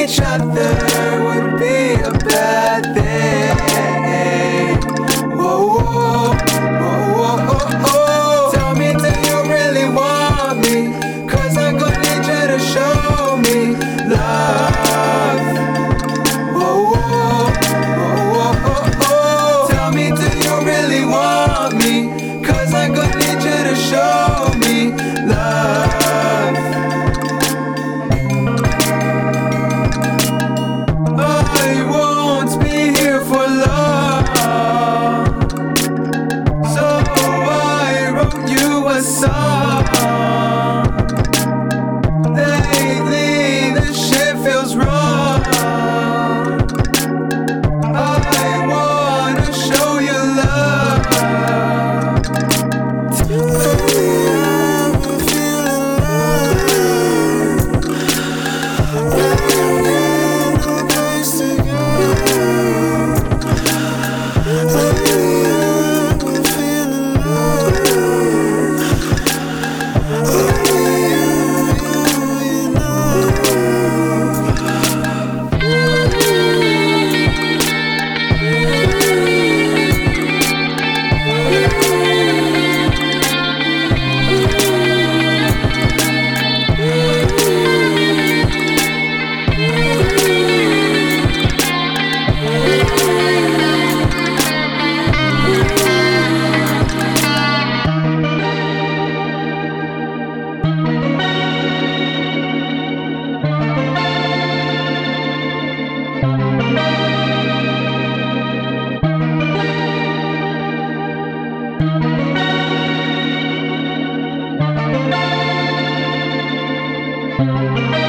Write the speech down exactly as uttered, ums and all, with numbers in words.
each other would be a bad thing. Whoa, whoa, whoa, whoa, whoa, whoa. Tell me, do you really want me? Cause I'm gonna need you to show me love. Whoa, whoa, whoa, whoa, whoa, whoa. Tell me, do you really want me? Cause I'm gonna need you to show me love. I won't be here for long, so I wrote you a song. Lately this shit feels wrong. I wanna show you love. Thank you.